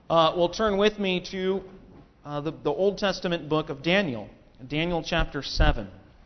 Will turn with me to the Old Testament book of Daniel, Daniel chapter 7.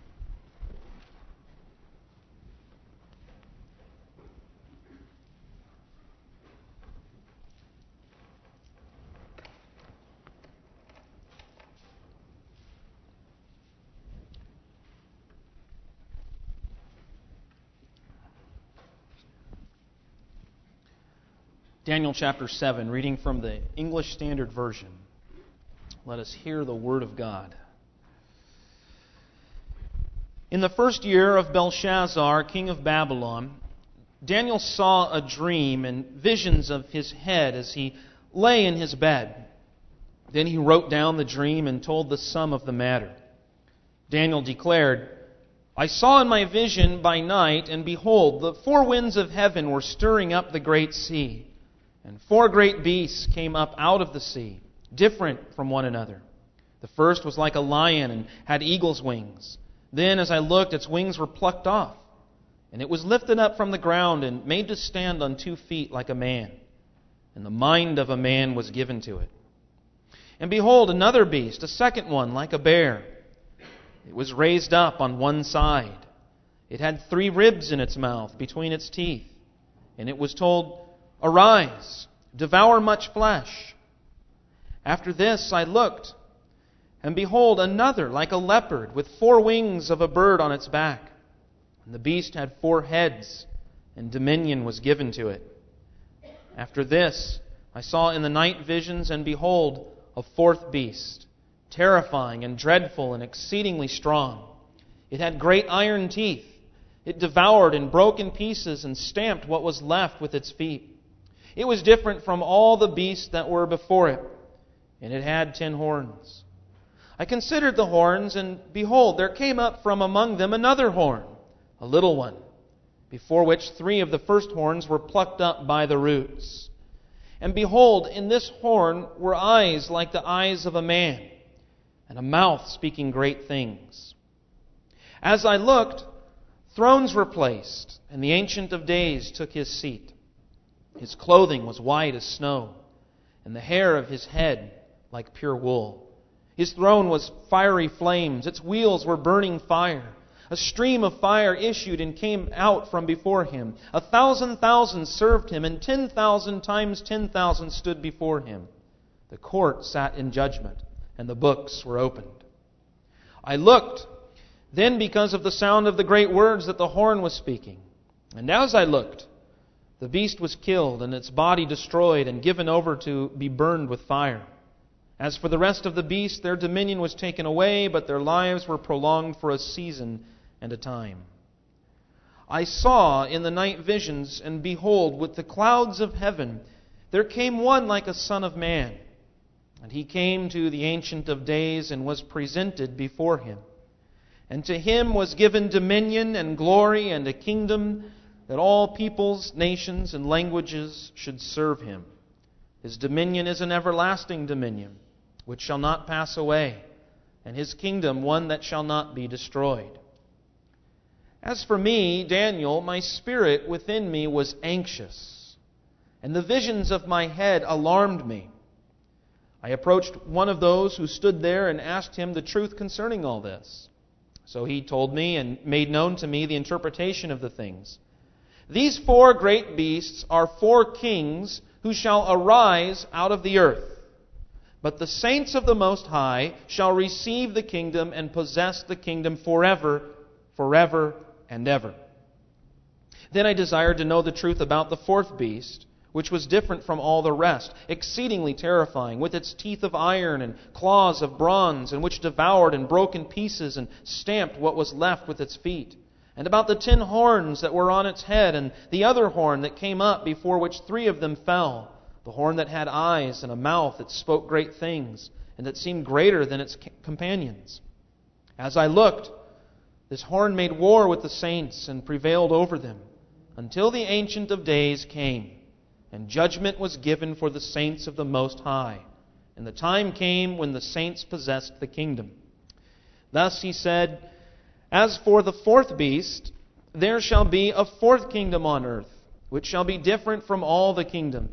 Daniel chapter 7, reading from the English Standard Version. Let us hear the Word of God. In the first year of Belshazzar, king of Babylon, Daniel saw a dream and visions of his head as he lay in his bed. Then he wrote down the dream and told the sum of the matter. Daniel declared, I saw in my vision by night, and behold, the four winds of heaven were stirring up the great sea. And four great beasts came up out of the sea, different from one another. The first was like a lion and had eagle's wings. Then, as I looked, its wings were plucked off, and it was lifted up from the ground and made to stand on 2 feet like a man. And the mind of a man was given to it. And behold, another beast, a second one, like a bear. It was raised up on one side. It had 3 ribs in its mouth between its teeth. And it was told, Arise, devour much flesh. After this I looked, and behold, another like a leopard, with 4 wings of a bird on its back. And the beast had 4 heads, and dominion was given to it. After this I saw in the night visions, and behold, a 4th beast, terrifying and dreadful and exceedingly strong. It had great iron teeth. It devoured and broke in pieces and stamped what was left with its feet. It was different from all the beasts that were before it, and it had 10 horns. I considered the horns, and behold, there came up from among them another horn, a little one, before which 3 of the first horns were plucked up by the roots. And behold, in this horn were eyes like the eyes of a man, and a mouth speaking great things. As I looked, thrones were placed, and the Ancient of Days took his seat. His clothing was white as snow, and the hair of his head like pure wool. His throne was fiery flames. Its wheels were burning fire. A stream of fire issued and came out from before him. 1,000,000 served him, and 10,000 times 10,000 stood before him. The court sat in judgment, and the books were opened. I looked, then because of the sound of the great words that the horn was speaking. And as I looked, the beast was killed, and its body destroyed and given over to be burned with fire. As for the rest of the beasts, their dominion was taken away, but their lives were prolonged for a season and a time. I saw in the night visions, and behold, with the clouds of heaven, there came one like a son of man. And he came to the Ancient of Days and was presented before him. And to him was given dominion and glory and a kingdom, that all peoples, nations, and languages should serve him. His dominion is an everlasting dominion, which shall not pass away, and his kingdom one that shall not be destroyed. As for me, Daniel, my spirit within me was anxious, and the visions of my head alarmed me. I approached one of those who stood there and asked him the truth concerning all this. So he told me and made known to me the interpretation of the things. These 4 great beasts are 4 kings who shall arise out of the earth. But the saints of the Most High shall receive the kingdom and possess the kingdom forever, forever and ever. Then I desired to know the truth about the 4th beast, which was different from all the rest, exceedingly terrifying, with its teeth of iron and claws of bronze, and which devoured and broke in pieces and stamped what was left with its feet. And about the 10 horns that were on its head, and the other horn that came up, before which 3 of them fell, the horn that had eyes and a mouth that spoke great things, and that seemed greater than its companions. As I looked, this horn made war with the saints and prevailed over them, until the Ancient of Days came, and judgment was given for the saints of the Most High. And the time came when the saints possessed the kingdom. Thus he said, As for the 4th beast, there shall be a 4th kingdom on earth, which shall be different from all the kingdoms.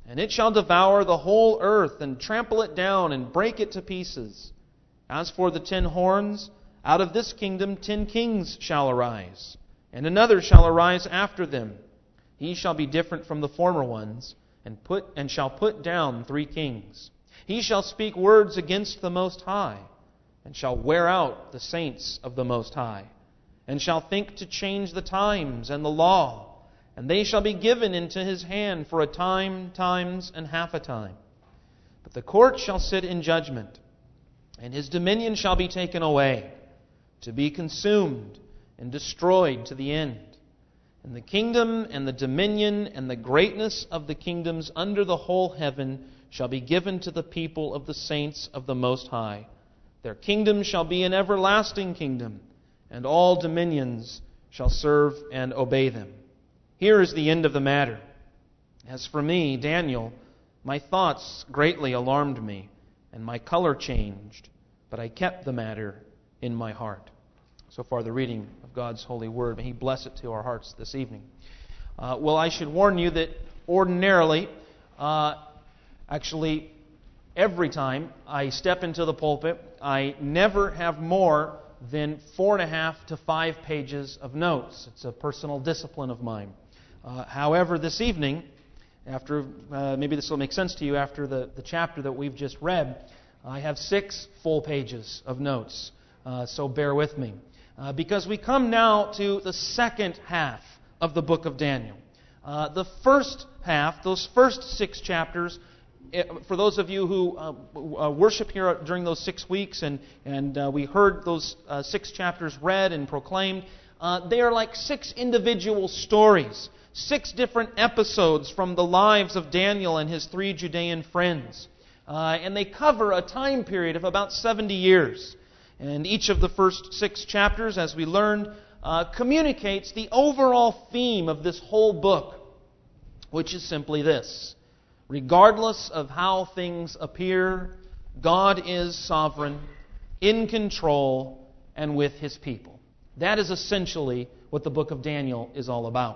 and it shall devour the whole earth, and trample it down, and break it to pieces. As for the 10 horns, out of this kingdom 10 kings shall arise, and another shall arise after them. He shall be different from the former ones, and shall put down 3 kings. He shall speak words against the Most High, and shall wear out the saints of the Most High, and shall think to change the times and the law, and they shall be given into his hand for a time, times, and half a time. But the court shall sit in judgment, and his dominion shall be taken away, to be consumed and destroyed to the end. And the kingdom and the dominion and the greatness of the kingdoms under the whole heaven shall be given to the people of the saints of the Most High. Their kingdom shall be an everlasting kingdom, and all dominions shall serve and obey them. Here is the end of the matter. As for me, Daniel, my thoughts greatly alarmed me, and my color changed, but I kept the matter in my heart. So far, the reading of God's holy word. May He bless it to our hearts this evening. Well, I should warn you that ordinarily, actually, every time I step into the pulpit, I never have more than 4.5 to 5 pages of notes. It's a personal discipline of mine. However, this evening, after maybe this will make sense to you after the chapter that we've just read, I have 6 full pages of notes. So bear with me. Because we come now to the second half of the book of Daniel. The first half, those first 6 chapters, for those of you who worship here during those 6 weeks and we heard those 6 chapters read and proclaimed, they are like 6 individual stories, 6 different episodes from the lives of Daniel and his 3 Judean friends. And they cover a time period of about 70 years. And each of the first 6 chapters, as we learned, communicates the overall theme of this whole book, which is simply this. Regardless of how things appear, God is sovereign, in control, and with His people. That is essentially what the book of Daniel is all about.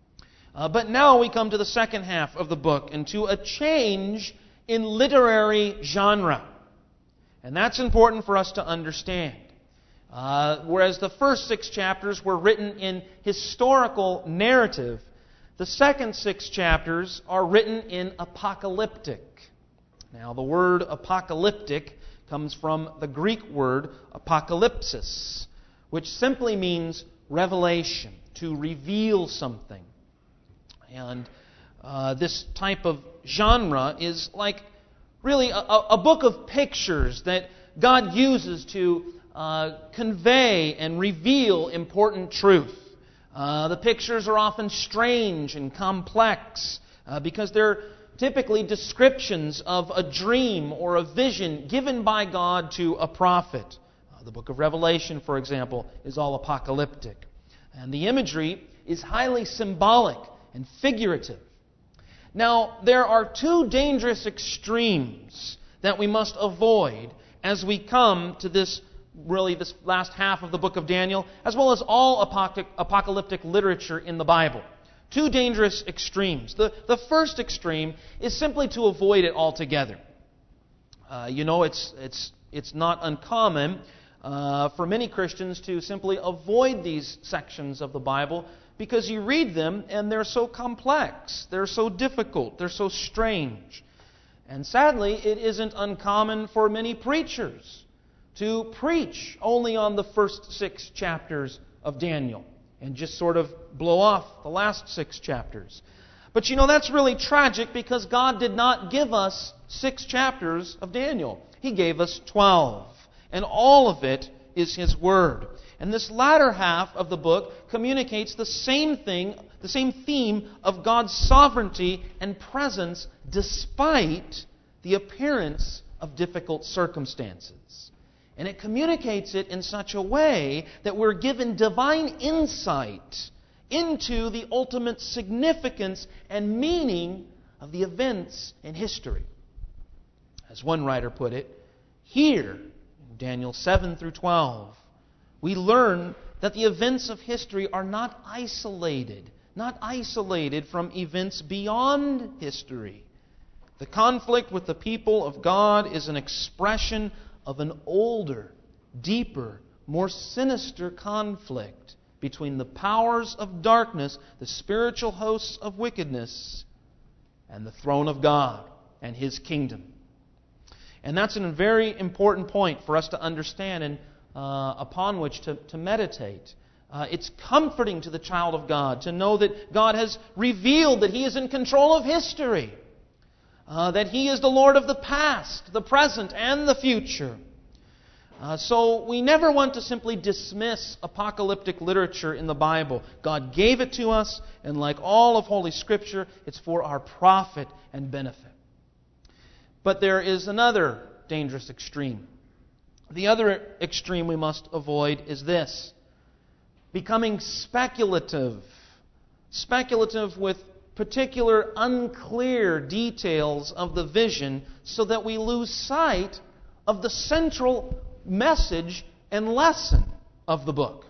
But now we come to the second half of the book and to a change in literary genre. And that's important for us to understand. Whereas the first 6 chapters were written in historical narrative, the second 6 chapters are written in apocalyptic. Now, the word apocalyptic comes from the Greek word apocalypsis, which simply means revelation, to reveal something. And this type of genre is like really a book of pictures that God uses to convey and reveal important truth. The pictures are often strange and complex because they're typically descriptions of a dream or a vision given by God to a prophet. The book of Revelation, for example, is all apocalyptic. And the imagery is highly symbolic and figurative. Now, there are 2 dangerous extremes that we must avoid as we come to this last half of the book of Daniel, as well as all apocalyptic literature in the Bible. 2 dangerous extremes. The first extreme is simply to avoid it altogether. It's not uncommon for many Christians to simply avoid these sections of the Bible because you read them and they're so complex, they're so difficult, they're so strange. And sadly, it isn't uncommon for many preachers to preach only on the first 6 chapters of Daniel and just sort of blow off the last 6 chapters. But that's really tragic because God did not give us 6 chapters of Daniel. He gave us 12. And all of it is His Word. And this latter half of the book communicates the same thing, the same theme of God's sovereignty and presence despite the appearance of difficult circumstances. And it communicates it in such a way that we're given divine insight into the ultimate significance and meaning of the events in history. As one writer put it, here, in Daniel 7 through 12, we learn that the events of history are not isolated from events beyond history. The conflict with the people of God is an expression of an older, deeper, more sinister conflict between the powers of darkness, the spiritual hosts of wickedness, and the throne of God and His kingdom. And that's a very important point for us to understand and upon which to meditate. It's comforting to the child of God to know that God has revealed that He is in control of history, that He is the Lord of the past, the present, and the future. So we never want to simply dismiss apocalyptic literature in the Bible. God gave it to us, and like all of Holy Scripture, it's for our profit and benefit. But there is another dangerous extreme. The other extreme we must avoid is this: becoming speculative. Speculative with particular unclear details of the vision so that we lose sight of the central message and lesson of the book.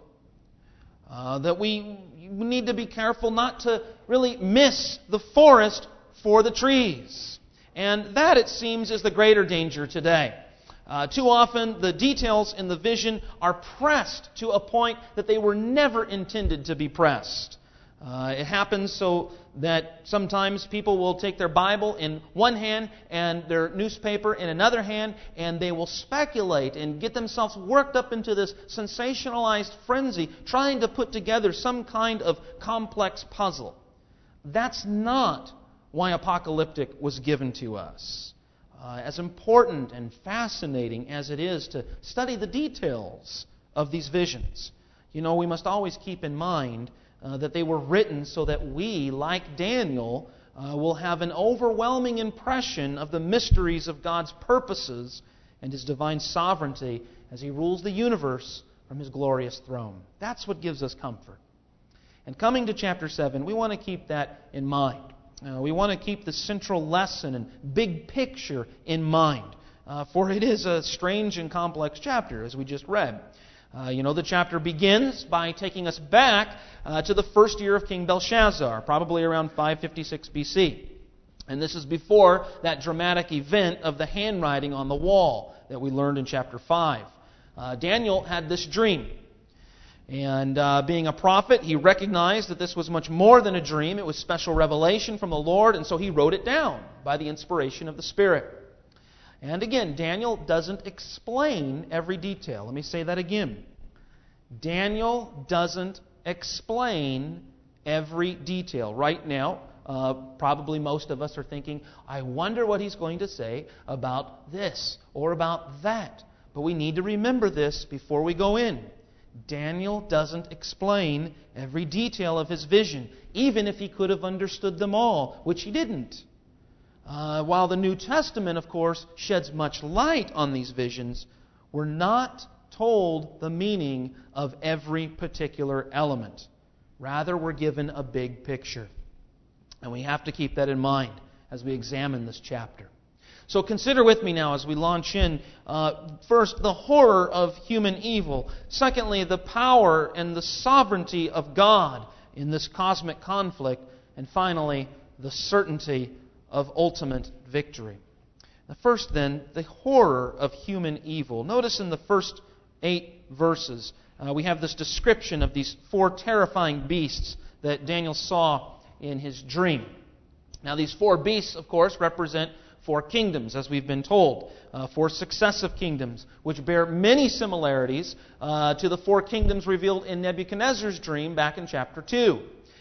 That we need to be careful not to really miss the forest for the trees. And that, it seems, is the greater danger today. Too often, the details in the vision are pressed to a point that they were never intended to be pressed. It happens so that sometimes people will take their Bible in one hand and their newspaper in another hand, and they will speculate and get themselves worked up into this sensationalized frenzy, trying to put together some kind of complex puzzle. That's not why apocalyptic was given to us. As important and fascinating as it is to study the details of these visions, we must always keep in mind that they were written so that we, like Daniel, will have an overwhelming impression of the mysteries of God's purposes and His divine sovereignty as He rules the universe from His glorious throne. That's what gives us comfort. And coming to chapter 7, we want to keep that in mind. We want to keep the central lesson and big picture in mind, for it is a strange and complex chapter, as we just read. The chapter begins by taking us back to the first year of King Belshazzar, probably around 556 BC. And this is before that dramatic event of the handwriting on the wall that we learned in chapter 5. Daniel had this dream. And being a prophet, he recognized that this was much more than a dream. It was special revelation from the Lord, and so he wrote it down by the inspiration of the Spirit. And again, Daniel doesn't explain every detail. Let me say that again. Daniel doesn't explain every detail. Right now, probably most of us are thinking, I wonder what he's going to say about this or about that. But we need to remember this before we go in. Daniel doesn't explain every detail of his vision, even if he could have understood them all, which he didn't. While the New Testament, of course, sheds much light on these visions, we're not told the meaning of every particular element. Rather, we're given a big picture. And we have to keep that in mind as we examine this chapter. So consider with me now as we launch in, first, the horror of human evil. Secondly, the power and the sovereignty of God in this cosmic conflict. And finally, the certainty of ultimate victory. The first, then, the horror of human evil. Notice in the first 8 verses, we have this description of these 4 terrifying beasts that Daniel saw in his dream. Now, these 4 beasts, of course, represent 4 kingdoms, as we've been told. 4 successive kingdoms, which bear many similarities to the 4 kingdoms revealed in Nebuchadnezzar's dream back in chapter 2.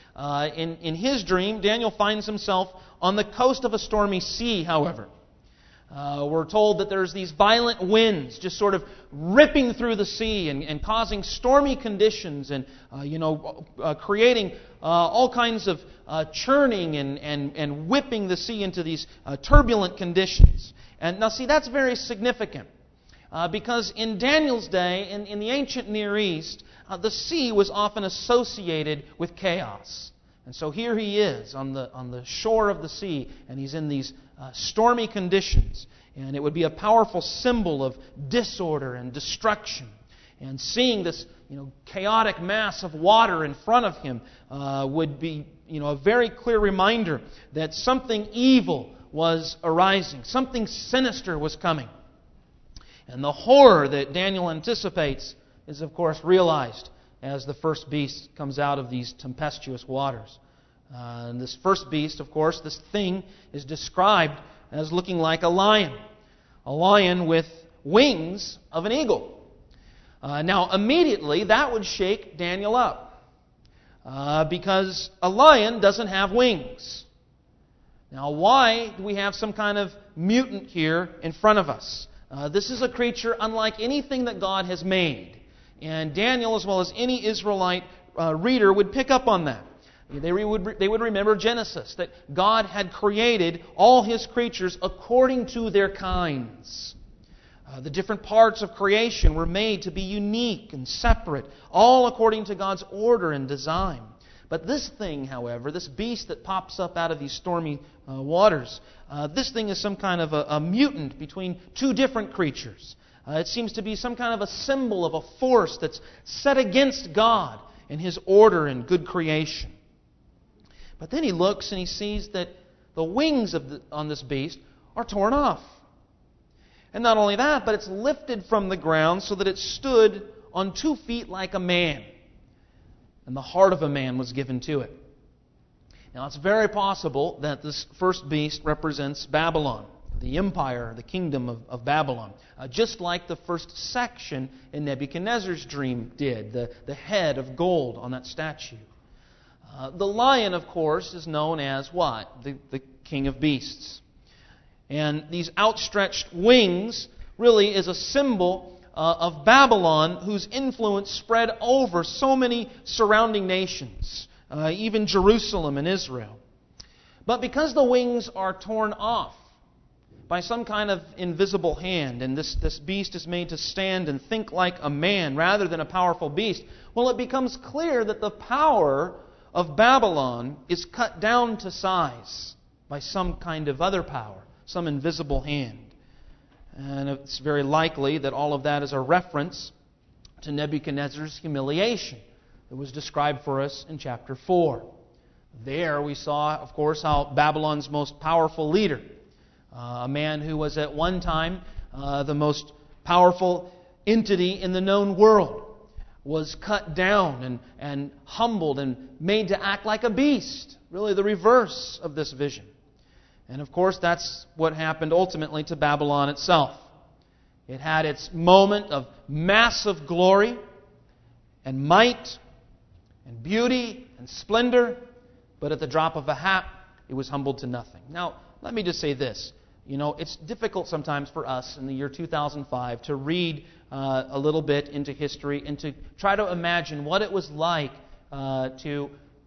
In his dream, Daniel finds himself on the coast of a stormy sea, however. We're told that there's these violent winds just sort of ripping through the sea and causing stormy conditions and creating all kinds of churning and whipping the sea into these turbulent conditions. And now see, that's very significant because in Daniel's day, in the ancient Near East, the sea was often associated with chaos. And so here he is on the shore of the sea, and he's in these stormy conditions. And it would be a powerful symbol of disorder and destruction. And seeing this chaotic mass of water in front of him would be a very clear reminder that something evil was arising. Something sinister was coming. And the horror that Daniel anticipates is, of course, realized as the first beast comes out of these tempestuous waters. And this first beast, of course, this thing is described as looking like a lion with wings of an eagle. Now, immediately, that would shake Daniel up, because a lion doesn't have wings. Now, why do we have some kind of mutant here in front of us? This is a creature unlike anything that God has made. And Daniel, as well as any Israelite reader, would pick up on that. They would remember Genesis, that God had created all His creatures according to their kinds. The different parts of creation were made to be unique and separate, all according to God's order and design. But this thing, however, this beast that pops up out of these stormy waters, this thing is some kind of a mutant between two different creatures. It seems to be some kind of a symbol of a force that's set against God and His order and good creation. But then he looks and he sees that the wings on this beast are torn off. And not only that, but it's lifted from the ground so that it stood on 2 feet like a man. And the heart of a man was given to it. Now, it's very possible that this first beast represents Babylon, the empire, the kingdom of Babylon. Just like the first section in Nebuchadnezzar's dream did, the head of gold on that statue. The lion, of course, is known as what? The king of beasts. And these outstretched wings really is a symbol of Babylon, whose influence spread over so many surrounding nations, even Jerusalem and Israel. But because the wings are torn off by some kind of invisible hand, and this beast is made to stand and think like a man rather than a powerful beast, well, it becomes clear that the power of Babylon is cut down to size by some kind of other power, some invisible hand. And it's very likely that all of that is a reference to Nebuchadnezzar's humiliation that was described for us in chapter 4. There we saw, of course, how Babylon's most powerful leader, a man who was at one time the most powerful entity in the known world, was cut down and humbled and made to act like a beast. Really the reverse of this vision. And of course, that's what happened ultimately to Babylon itself. It had its moment of massive glory and might and beauty and splendor, but at the drop of a hat, it was humbled to nothing. Now, let me just say this. It's difficult sometimes for us in the year 2005 to read a little bit into history and to try to imagine what it was like to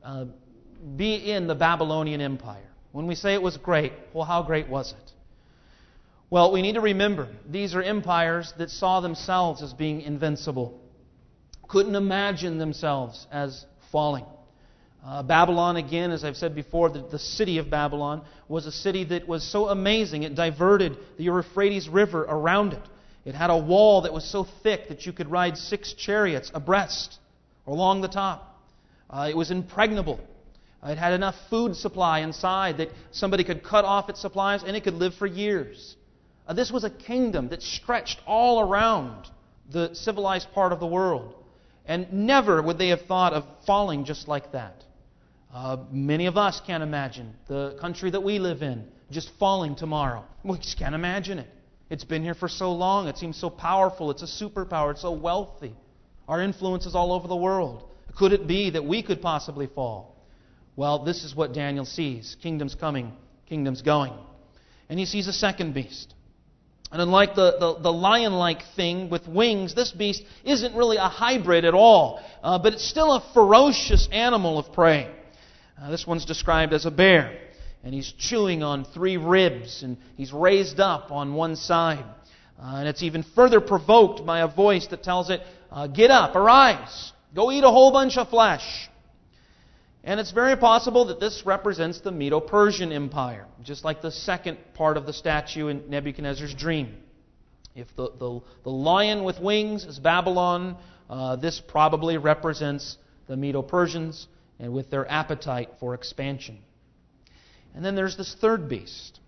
be in the Babylonian Empire. When we say it was great, well, how great was it? Well, we need to remember, these are empires that saw themselves as being invincible, couldn't imagine themselves as falling. Babylon, again, as I've said before, the city of Babylon was a city that was so amazing, it diverted the Euphrates River around it. It had a wall that was so thick that you could ride 6 chariots abreast along the top. It was impregnable. It had enough food supply inside that somebody could cut off its supplies and it could live for years. This was a kingdom that stretched all around the civilized part of the world. And never would they have thought of falling just like that. Many of us can't imagine the country that we live in just falling tomorrow. We just can't imagine it. It's been here for so long. It seems so powerful. It's a superpower. It's so wealthy. Our influence is all over the world. Could it be that we could possibly fall? Well, this is what Daniel sees. Kingdoms coming, kingdoms going. And he sees a second beast. And unlike the lion-like thing with wings, this beast isn't really a hybrid at all. But it's still a ferocious animal of prey. This one's described as a bear. And he's chewing on 3 ribs. And he's raised up on one side. And it's even further provoked by a voice that tells it, get up, arise, go eat a whole bunch of flesh. And it's very possible that this represents the Medo-Persian Empire, just like the second part of the statue in Nebuchadnezzar's dream. If the lion with wings is Babylon, this probably represents the Medo-Persians and with their appetite for expansion. And then there's this third beast.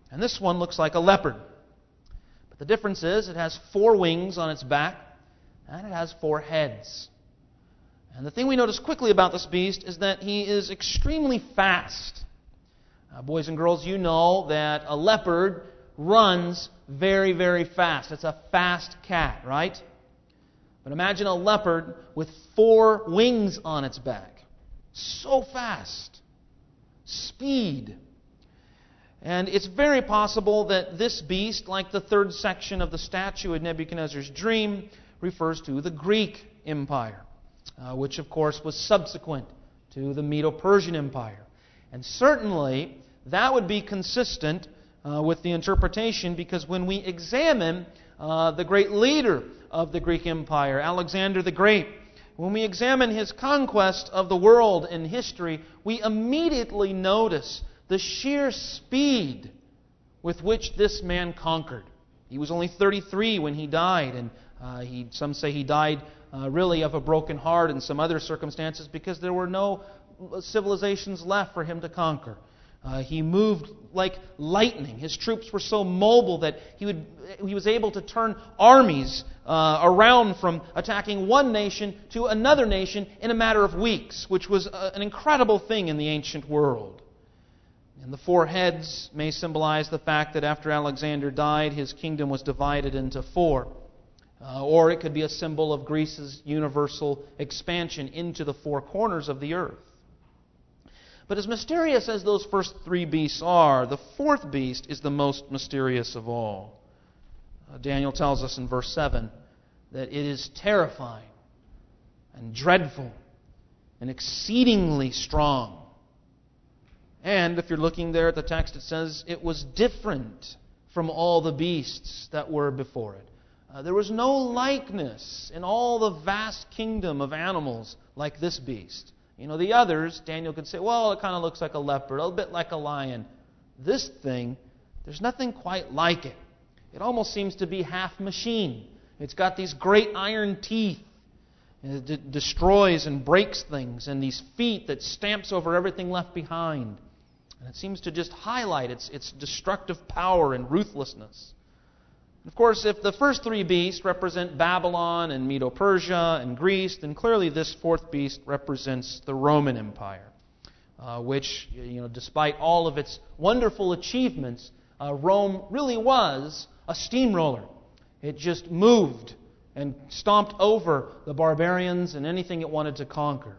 And this one looks like a leopard. But the difference is it has 4 wings on its back, and it has 4 heads. And the thing we notice quickly about this beast is that he is extremely fast. Boys and girls, you know that a leopard runs very, very fast. It's a fast cat, right? But imagine a leopard with 4 wings on its back. So fast. Speed. And it's very possible that this beast, like the 3rd section of the statue in Nebuchadnezzar's dream, refers to the Greek Empire, which of course was subsequent to the Medo-Persian Empire. And certainly that would be consistent with the interpretation, because when we examine the great leader of the Greek Empire, Alexander the Great, when we examine his conquest of the world in history, we immediately notice the sheer speed with which this man conquered. He was only 33 when he died, and some say he died really of a broken heart and some other circumstances, because there were no civilizations left for him to conquer. He moved like lightning. His troops were so mobile that he was able to turn armies around from attacking one nation to another nation in a matter of weeks, which was an incredible thing in the ancient world. And the 4 heads may symbolize the fact that after Alexander died, his kingdom was divided into 4. Or it could be a symbol of Greece's universal expansion into the 4 corners of the earth. But as mysterious as those first 3 beasts are, the 4th beast is the most mysterious of all. Daniel tells us in verse 7 that it is terrifying and dreadful and exceedingly strong. And if you're looking there at the text, it says it was different from all the beasts that were before it. There was no likeness in all the vast kingdom of animals like this beast. You know, the others, Daniel could say, well, it kind of looks like a leopard, a bit like a lion. This thing, there's nothing quite like it. It almost seems to be half machine. It's got these great iron teeth. It destroys and breaks things, and these feet that stamps over everything left behind. And it seems to just highlight its destructive power and ruthlessness. Of course, if the first 3 beasts represent Babylon and Medo-Persia and Greece, then clearly this 4th beast represents the Roman Empire, which, despite all of its wonderful achievements, Rome really was a steamroller. It just moved and stomped over the barbarians and anything it wanted to conquer.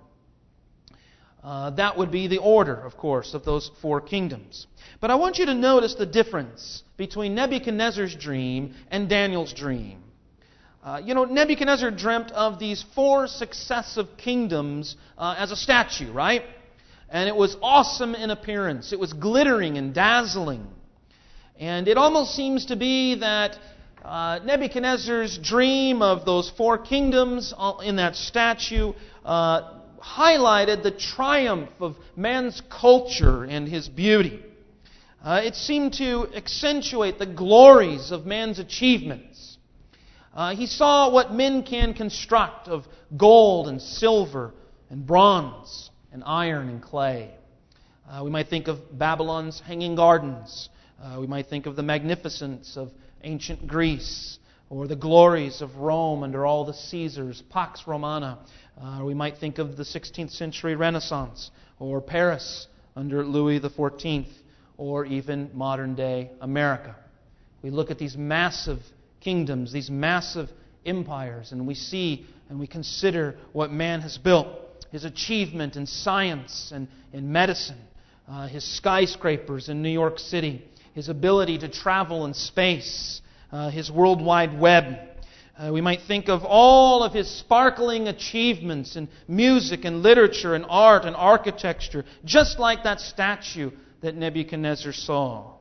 That would be the order, of course, of those 4 kingdoms. But I want you to notice the difference between Nebuchadnezzar's dream and Daniel's dream. Nebuchadnezzar dreamt of these 4 successive kingdoms as a statue, right? And it was awesome in appearance. It was glittering and dazzling. And it almost seems to be that Nebuchadnezzar's dream of those 4 kingdoms in that statue highlighted the triumph of man's culture and his beauty. It seemed to accentuate the glories of man's achievements. He saw what men can construct of gold and silver and bronze and iron and clay. We might think of Babylon's hanging gardens. We might think of the magnificence of ancient Greece, or the glories of Rome under all the Caesars, Pax Romana. We might think of the 16th century Renaissance, or Paris under Louis XIV, or even modern-day America. We look at these massive kingdoms, these massive empires, and we see and we consider what man has built, his achievement in science and in medicine, his skyscrapers in New York City, his ability to travel in space, his World Wide Web. We might think of all of his sparkling achievements in music and literature and art and architecture, just like that statue that Nebuchadnezzar saw.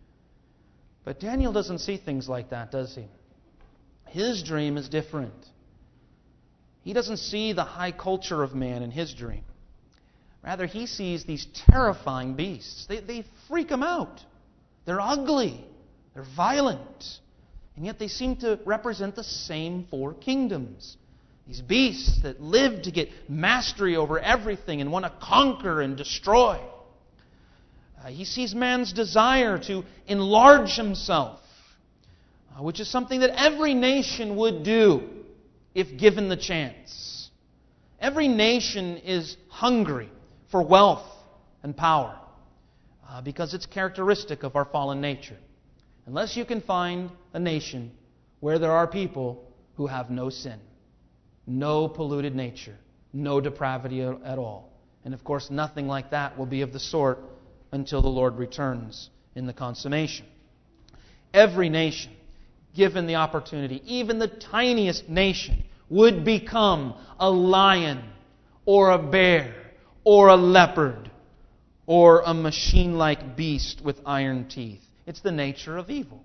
But Daniel doesn't see things like that, does he? His dream is different. He doesn't see the high culture of man in his dream. Rather, he sees these terrifying beasts. They freak him out. They're ugly. They're violent. And yet they seem to represent the same 4 kingdoms. These beasts that live to get mastery over everything and want to conquer and destroy. He sees man's desire to enlarge himself, which is something that every nation would do if given the chance. Every nation is hungry for wealth and power because it's characteristic of our fallen nature. Unless you can find a nation where there are people who have no sin, no polluted nature, no depravity at all. And of course, nothing like that will be of the sort until the Lord returns in the consummation. Every nation, given the opportunity, even the tiniest nation, would become a lion or a bear or a leopard or a machine-like beast with iron teeth. It's the nature of evil.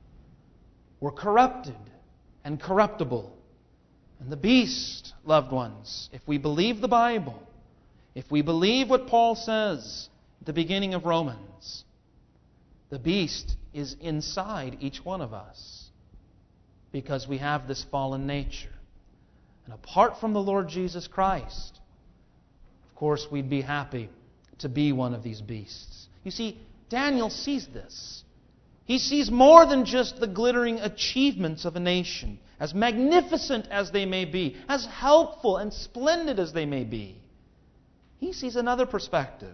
We're corrupted and corruptible. And the beast, loved ones, if we believe the Bible, if we believe what Paul says at the beginning of Romans, the beast is inside each one of us because we have this fallen nature. And apart from the Lord Jesus Christ, of course, we'd be happy to be one of these beasts. You see, Daniel sees this. He sees more than just the glittering achievements of a nation, as magnificent as they may be, as helpful and splendid as they may be. He sees another perspective.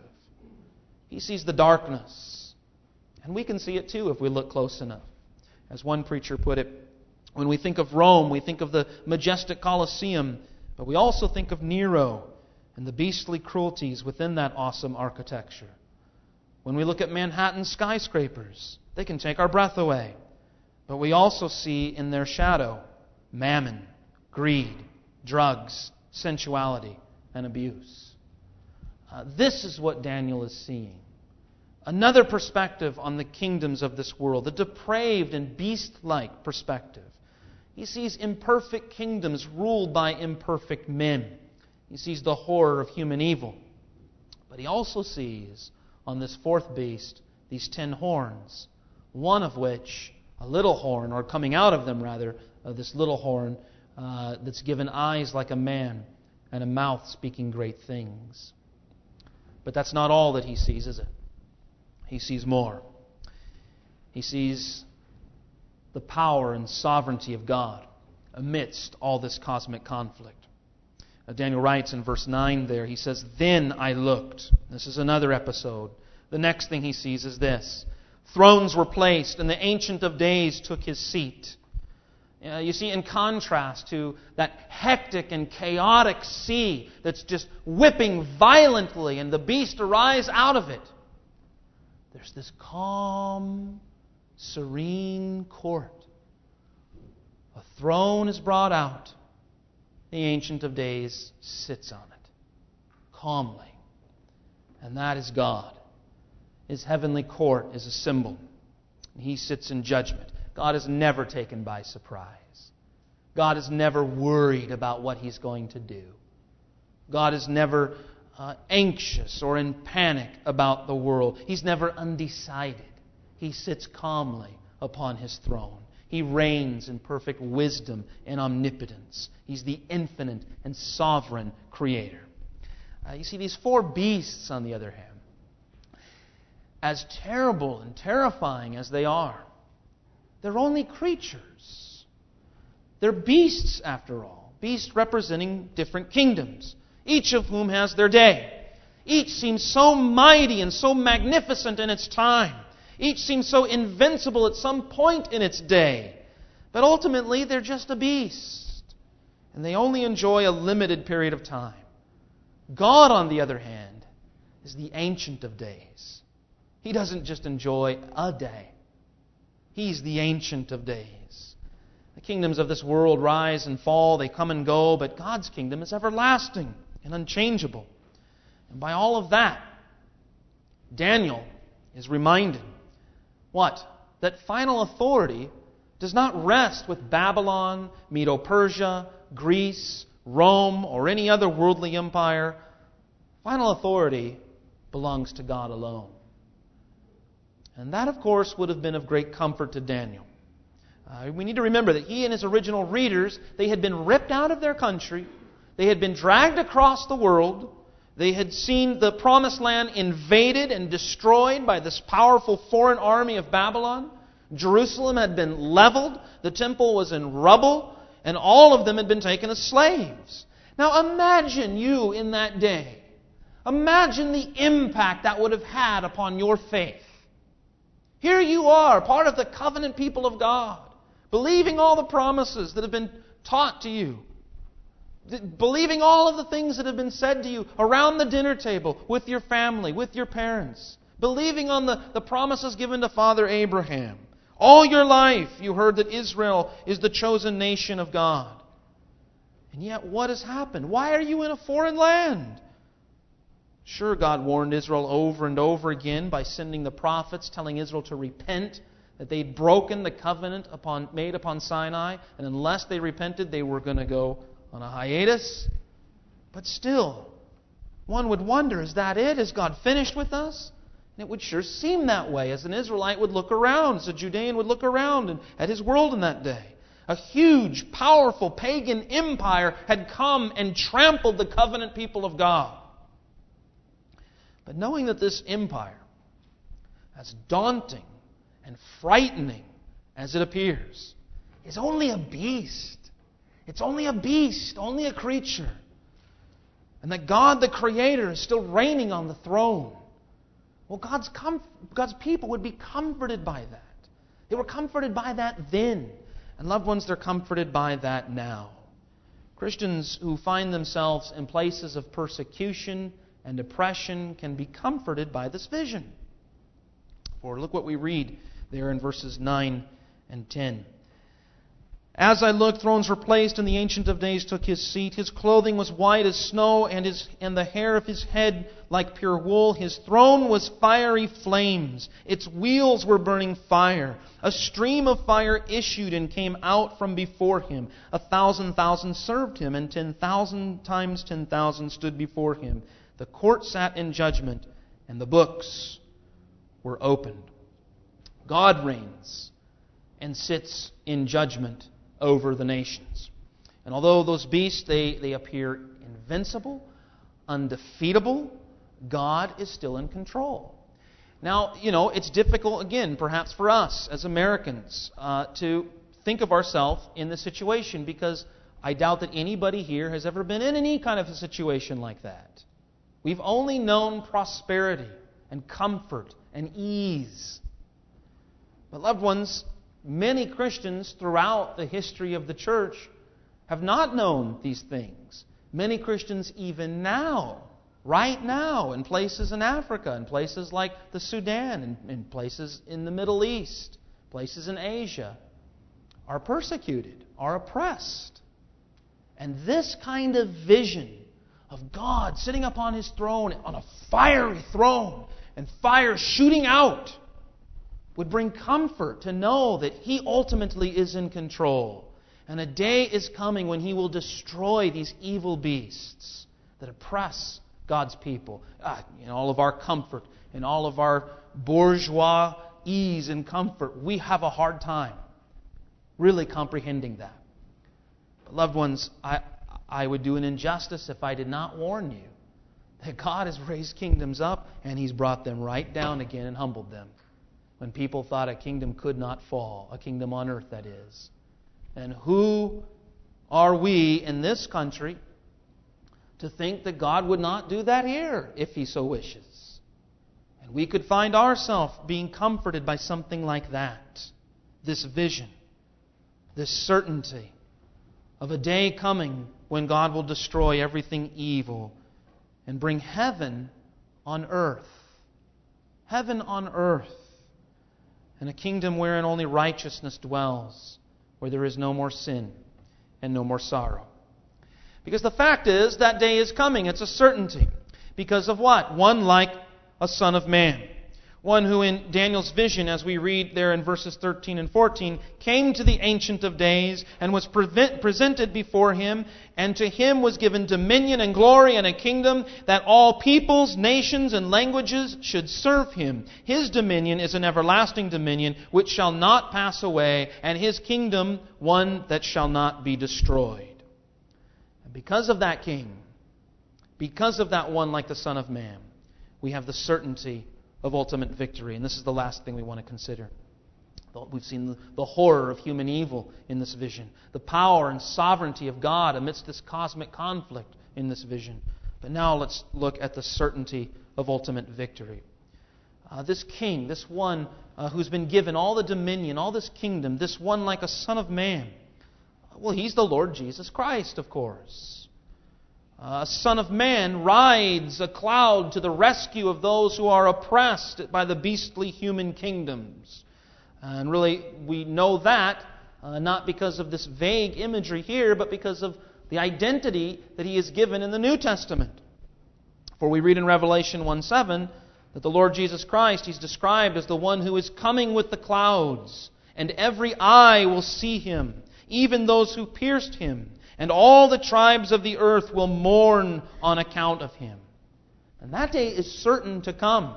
He sees the darkness. And we can see it too if we look close enough. As one preacher put it, when we think of Rome, we think of the majestic Colosseum, but we also think of Nero and the beastly cruelties within that awesome architecture. When we look at Manhattan skyscrapers, they can take our breath away. But we also see in their shadow mammon, greed, drugs, sensuality, and abuse. This is what Daniel is seeing. Another perspective on the kingdoms of this world, the depraved and beast-like perspective. He sees imperfect kingdoms ruled by imperfect men. He sees the horror of human evil. But he also sees on this fourth beast these 10 horns, one of which, a little horn, or coming out of them rather, this little horn that's given eyes like a man and a mouth speaking great things. But that's not all that he sees, is it? He sees more. He sees the power and sovereignty of God amidst all this cosmic conflict. Daniel writes in verse 9 there, he says, "Then I looked." This is another episode. The next thing he sees is this. Thrones were placed, and the Ancient of Days took his seat. You see, in contrast to that hectic and chaotic sea that's just whipping violently and the beast arise out of it, there's this calm, serene court. A throne is brought out. The Ancient of Days sits on it, calmly. And that is God. His heavenly court is a symbol. He sits in judgment. God is never taken by surprise. God is never worried about what He's going to do. God is never anxious or in panic about the world. He's never undecided. He sits calmly upon His throne. He reigns in perfect wisdom and omnipotence. He's the infinite and sovereign Creator. You see, these 4 beasts, on the other hand, as terrible and terrifying as they are, they're only creatures. They're beasts, after all. Beasts representing different kingdoms, each of whom has their day. Each seems so mighty and so magnificent in its time. Each seems so invincible at some point in its day. But ultimately, they're just a beast. And they only enjoy a limited period of time. God, on the other hand, is the Ancient of Days. He doesn't just enjoy a day. He's the Ancient of Days. The kingdoms of this world rise and fall, they come and go, but God's kingdom is everlasting and unchangeable. And by all of that, Daniel is reminded, what? That final authority does not rest with Babylon, Medo-Persia, Greece, Rome, or any other worldly empire. Final authority belongs to God alone. And that, of course, would have been of great comfort to Daniel. We need to remember that he and his original readers, they had been ripped out of their country. They had been dragged across the world. They had seen the Promised Land invaded and destroyed by this powerful foreign army of Babylon. Jerusalem had been leveled. The temple was in rubble. And all of them had been taken as slaves. Now imagine you in that day. Imagine the impact that would have had upon your faith. Here you are, part of the covenant people of God, believing all the promises that have been taught to you, believing all of the things that have been said to you around the dinner table, with your family, with your parents, believing on the promises given to Father Abraham. All your life you heard that Israel is the chosen nation of God. And yet what has happened? Why are you in a foreign land? Sure, God warned Israel over and over again by sending the prophets telling Israel to repent, that they'd broken the covenant made upon Sinai, and unless they repented, they were going to go on a hiatus. But still, one would wonder, is that it? Is God finished with us? And it would sure seem that way, as an Israelite would look around, as a Judean would look around at his world in that day. A huge, powerful pagan empire had come and trampled the covenant people of God. But knowing that this empire, as daunting and frightening as it appears, is only a beast. It's only a beast, only a creature. And that God the Creator is still reigning on the throne. Well, God's people would be comforted by that. They were comforted by that then. And loved ones, they're comforted by that now. Christians who find themselves in places of persecution and oppression can be comforted by this vision. For look what we read there in verses 9 and 10. As I looked, thrones were placed, and the Ancient of Days took his seat. His clothing was white as snow, and the hair of his head like pure wool. His throne was fiery flames. Its wheels were burning fire. A stream of fire issued and came out from before him. 1,000,000 served him, and 10,000 times 10,000 stood before him. The court sat in judgment, and the books were opened. God reigns and sits in judgment over the nations. And although those beasts, they appear invincible, undefeatable, God is still in control. Now, it's difficult, again, perhaps for us as Americans, to think of ourselves in this situation, because I doubt that anybody here has ever been in any kind of a situation like that. We've only known prosperity and comfort and ease. But loved ones, many Christians throughout the history of the church have not known these things. Many Christians even now, right now, in places in Africa, in places like the Sudan, in places in the Middle East, places in Asia, are persecuted, are oppressed. And this kind of vision of God sitting upon His throne, on a fiery throne, and fire shooting out, would bring comfort to know that He ultimately is in control. And a day is coming when He will destroy these evil beasts that oppress God's people. In all of our comfort, in all of our bourgeois ease and comfort, we have a hard time really comprehending that. But loved ones, I would do an injustice if I did not warn you that God has raised kingdoms up and He's brought them right down again and humbled them. When people thought a kingdom could not fall, a kingdom on earth, that is. And who are we in this country to think that God would not do that here if He so wishes? And we could find ourselves being comforted by something like that. This vision, this certainty of a day coming when God will destroy everything evil and bring heaven on earth. Heaven on earth. And a kingdom wherein only righteousness dwells, where there is no more sin and no more sorrow. Because the fact is, that day is coming. It's a certainty. Because of what? One like a son of man. One who in Daniel's vision, as we read there in verses 13 and 14, came to the Ancient of Days and was presented before Him, and to Him was given dominion and glory and a kingdom that all peoples, nations, and languages should serve Him. His dominion is an everlasting dominion which shall not pass away, and His kingdom one that shall not be destroyed. And because of that King, because of that one like the Son of Man, we have the certainty of ultimate victory. And this is the last thing we want to consider. We've seen the horror of human evil in this vision, the power and sovereignty of God amidst this cosmic conflict in this vision. But now let's look at the certainty of ultimate victory. This king, this one who's been given all the dominion, all this kingdom, this one like a Son of Man, well, he's the Lord Jesus Christ, of course. A Son of Man rides a cloud to the rescue of those who are oppressed by the beastly human kingdoms. And really, we know that not because of this vague imagery here, but because of the identity that He is given in the New Testament. For we read in Revelation 1:7 that the Lord Jesus Christ, He's described as the one who is coming with the clouds, and every eye will see Him, even those who pierced Him, and all the tribes of the earth will mourn on account of Him. And that day is certain to come.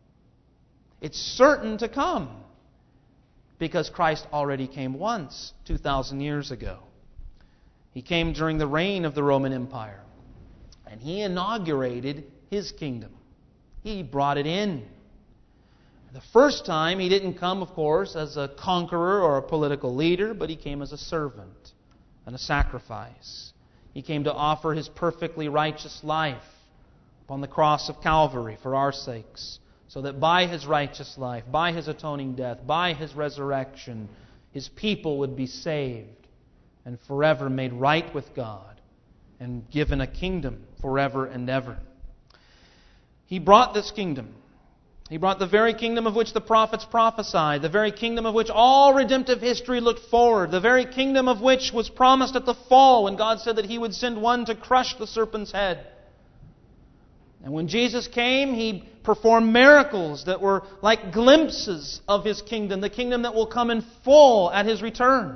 It's certain to come, because Christ already came once, 2,000 years ago. He came during the reign of the Roman Empire, and He inaugurated His kingdom. He brought it in. The first time, He didn't come, of course, as a conqueror or a political leader, but He came as a servant and a sacrifice. He came to offer His perfectly righteous life upon the cross of Calvary for our sakes, so that by His righteous life, by His atoning death, by His resurrection, His people would be saved and forever made right with God and given a kingdom forever and ever. He brought this kingdom. He brought the very kingdom of which the prophets prophesied, the very kingdom of which all redemptive history looked forward, the very kingdom of which was promised at the fall when God said that He would send one to crush the serpent's head. And when Jesus came, He performed miracles that were like glimpses of His kingdom, the kingdom that will come in full at His return.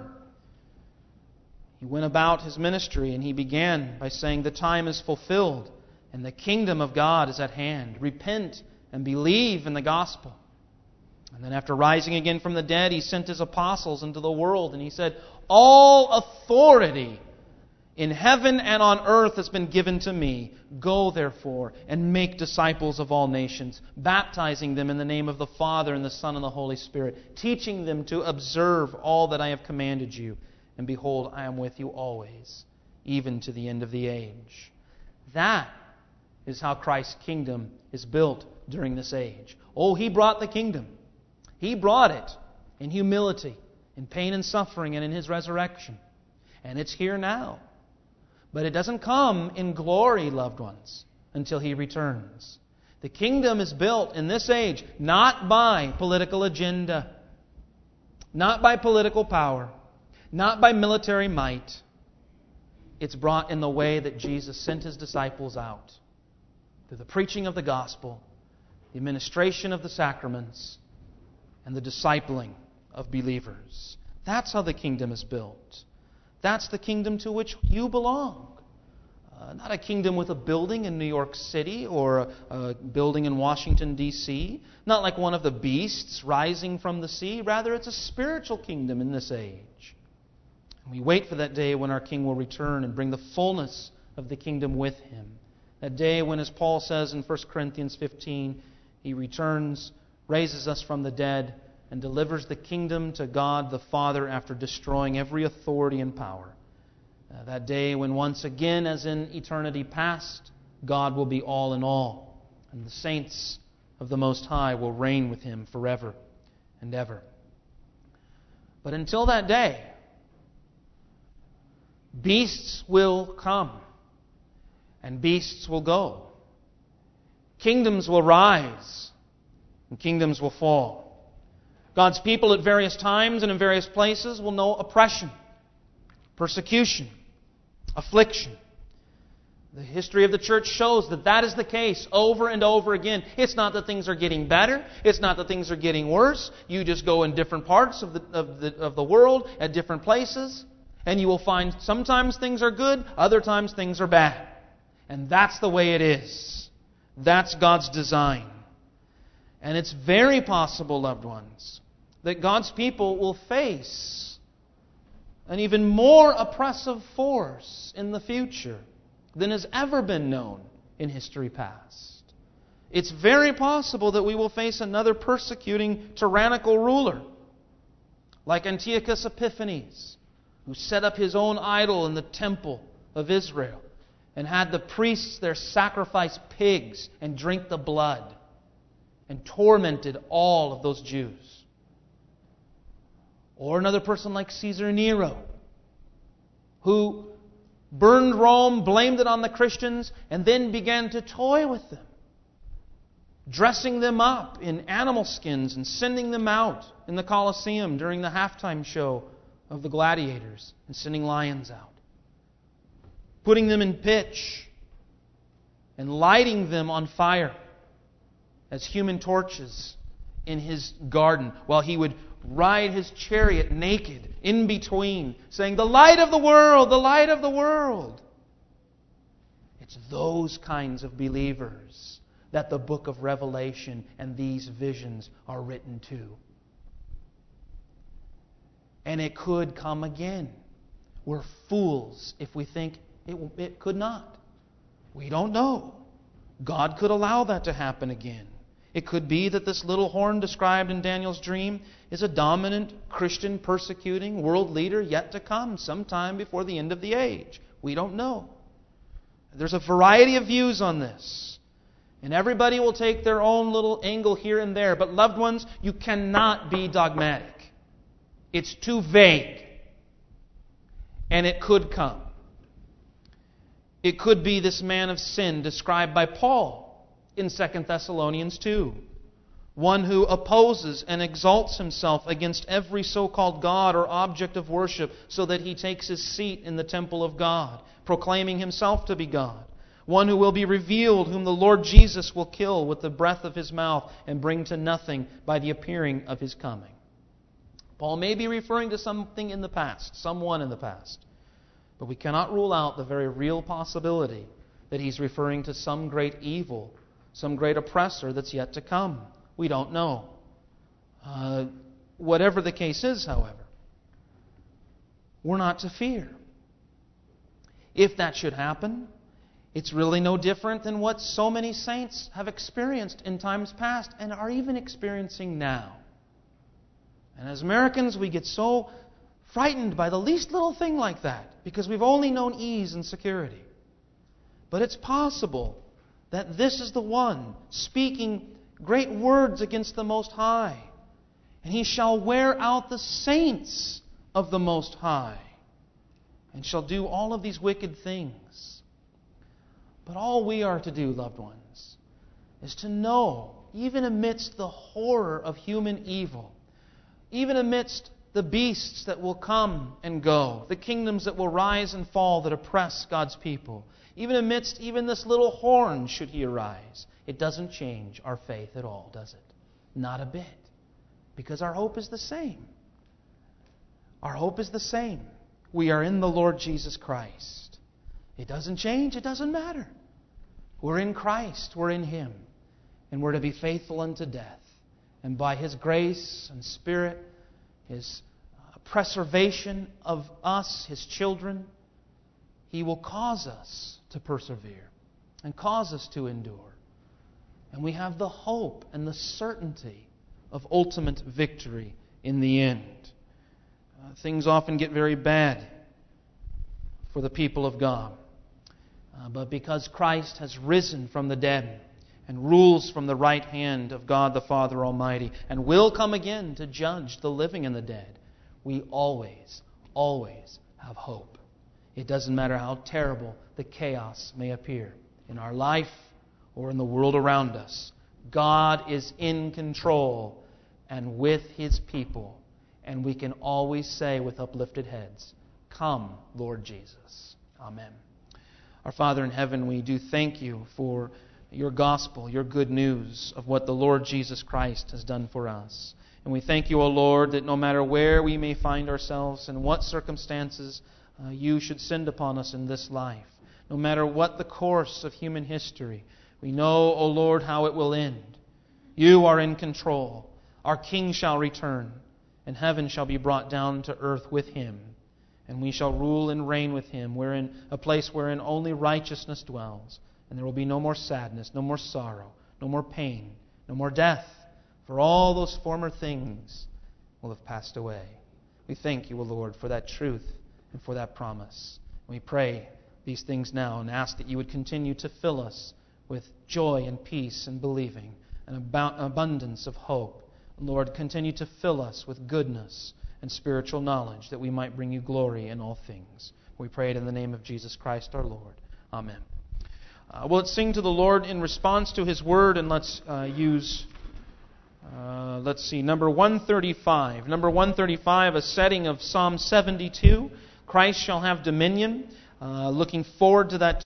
He went about His ministry and He began by saying, "The time is fulfilled and the kingdom of God is at hand. Repent and believe in the gospel." And then after rising again from the dead, He sent His apostles into the world and He said, "All authority in heaven and on earth has been given to Me. Go therefore and make disciples of all nations, baptizing them in the name of the Father and the Son and the Holy Spirit, teaching them to observe all that I have commanded you. And behold, I am with you always, even to the end of the age." That is how Christ's kingdom is built during this age. Oh, He brought the kingdom. He brought it in humility, in pain and suffering, and in His resurrection. And it's here now. But it doesn't come in glory, loved ones, until He returns. The kingdom is built in this age not by political agenda, not by political power, not by military might. It's brought in the way that Jesus sent His disciples out, through the preaching of the gospel, the administration of the sacraments, and the discipling of believers. That's how the kingdom is built. That's the kingdom to which you belong. Not a kingdom with a building in New York City or a building in Washington, D.C. Not like one of the beasts rising from the sea. Rather, it's a spiritual kingdom in this age. And we wait for that day when our King will return and bring the fullness of the kingdom with Him. That day when, as Paul says in 1 Corinthians 15, He returns, raises us from the dead, and delivers the kingdom to God the Father after destroying every authority and power. That day when once again, as in eternity past, God will be all in all, and the saints of the Most High will reign with Him forever and ever. But until that day, beasts will come, and beasts will go. Kingdoms will rise, and kingdoms will fall. God's people at various times and in various places will know oppression, persecution, affliction. The history of the church shows that that is the case over and over again. It's not that things are getting better. It's not that things are getting worse. You just go in different parts of the world, at different places, and you will find sometimes things are good, other times things are bad. And that's the way it is. That's God's design. And it's very possible, loved ones, that God's people will face an even more oppressive force in the future than has ever been known in history past. It's very possible that we will face another persecuting tyrannical ruler, like Antiochus Epiphanes, who set up his own idol in the temple of Israel and had the priests there sacrifice pigs and drink the blood and tormented all of those Jews. Or another person like Caesar Nero, who burned Rome, blamed it on the Christians, and then began to toy with them, dressing them up in animal skins and sending them out in the Colosseum during the halftime show of the gladiators and sending lions out, putting them in pitch and lighting them on fire as human torches in his garden while he would ride his chariot naked in between, saying, "The light of the world, the light of the world." It's those kinds of believers that the book of Revelation and these visions are written to. And it could come again. We're fools if we think it could not. We don't know. God could allow that to happen again. It could be that this little horn described in Daniel's dream is a dominant Christian persecuting world leader yet to come sometime before the end of the age. We don't know. There's a variety of views on this. And everybody will take their own little angle here and there. But loved ones, you cannot be dogmatic. It's too vague. And it could come. It could be this man of sin described by Paul in 2 Thessalonians 2. One who opposes and exalts himself against every so-called God or object of worship so that he takes his seat in the temple of God, proclaiming himself to be God. One who will be revealed, whom the Lord Jesus will kill with the breath of his mouth and bring to nothing by the appearing of his coming. Paul may be referring to something in the past, someone in the past. But we cannot rule out the very real possibility that he's referring to some great evil, some great oppressor that's yet to come. We don't know. Whatever the case is, however, we're not to fear. If that should happen, it's really no different than what so many saints have experienced in times past and are even experiencing now. And as Americans, we get so frightened by the least little thing like that because we've only known ease and security. But it's possible that this is the one speaking great words against the Most High. And he shall wear out the saints of the Most High and shall do all of these wicked things. But all we are to do, loved ones, is to know, even amidst the horror of human evil, even amidst the beasts that will come and go, the kingdoms that will rise and fall that oppress God's people, even amidst even this little horn, should he arise, it doesn't change our faith at all, does it? Not a bit. Because our hope is the same. Our hope is the same. We are in the Lord Jesus Christ. It doesn't change. It doesn't matter. We're in Christ. We're in Him. And we're to be faithful unto death. And by His grace and Spirit, His preservation of us, His children, He will cause us to persevere and cause us to endure. And we have the hope and the certainty of ultimate victory in the end. Things often get very bad for the people of God. But because Christ has risen from the dead and rules from the right hand of God the Father Almighty and will come again to judge the living and the dead, we always, always have hope. It doesn't matter how terrible the chaos may appear in our life or in the world around us. God is in control and with His people. And we can always say with uplifted heads, "Come, Lord Jesus." Amen. Our Father in heaven, we do thank You for Your gospel, Your good news of what the Lord Jesus Christ has done for us. And we thank You, O Lord, that no matter where we may find ourselves and what circumstances You should send upon us in this life, no matter what the course of human history, we know, O Lord, how it will end. You are in control. Our King shall return, and heaven shall be brought down to earth with Him. And we shall rule and reign with Him, wherein a place wherein only righteousness dwells. and there will be no more sadness, no more sorrow, no more pain, no more death, for all those former things will have passed away. We thank you, O Lord, for that truth and for that promise. We pray these things now and ask that you would continue to fill us with joy and peace and believing and abundance of hope. Lord, continue to fill us with goodness and spiritual knowledge that we might bring you glory in all things. We pray it in the name of Jesus Christ our Lord. Amen. Well, let's sing to the Lord in response to His Word, and let's use, number 135. Number 135, a setting of Psalm 72. Christ shall have dominion. Looking forward to that